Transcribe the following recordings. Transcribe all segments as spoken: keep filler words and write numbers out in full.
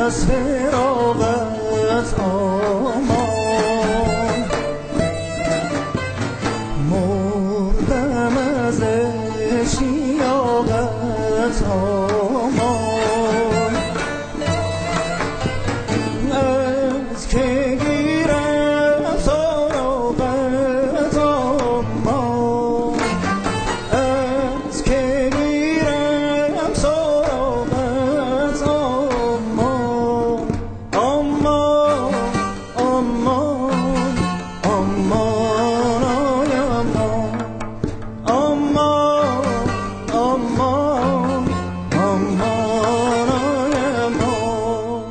از فراغت آمان، مردم از اشتیاقت آمان. از که گیرم سراغت آمان، از که گیرم سراغت آمان. آمان آمان آمان آی آمان، آمان آمان آمان آی آمان.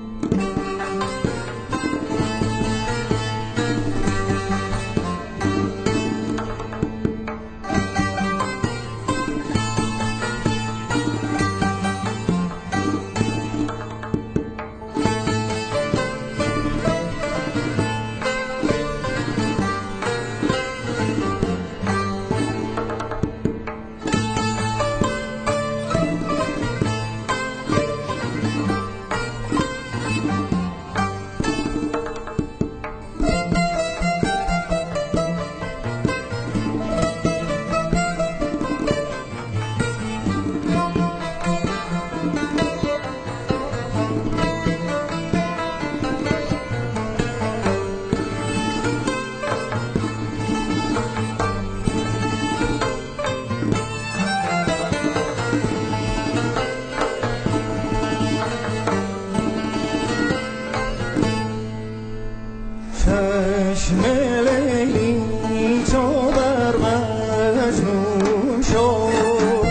چشم لیلی چو بر مجنون شد،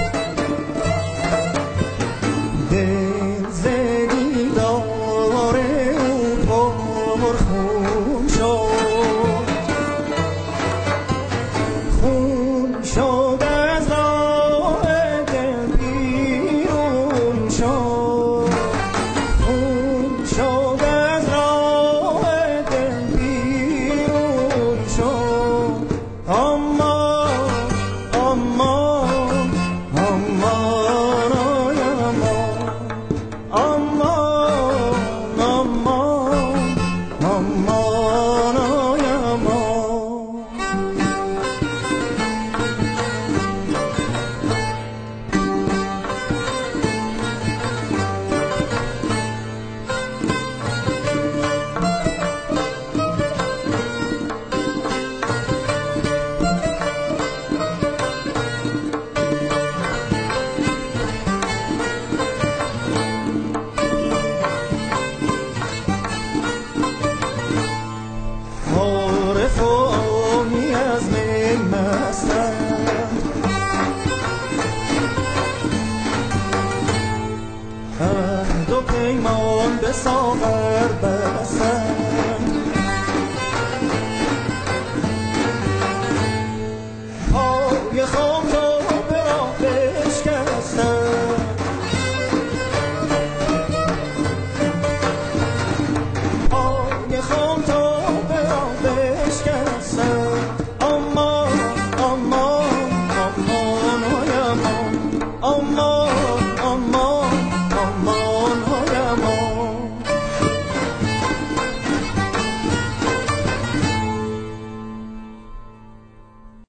دل ز دیدار او پرخون شد. خون شد از راه دل بیرون شد، خون شد از راه دل بیرون شد. آمان آمان آمان آی آمان، آمان آمان آمان آی آمان. عارف و عامی از می مستند، عهد و پیمان به ساغر بستند. پای خام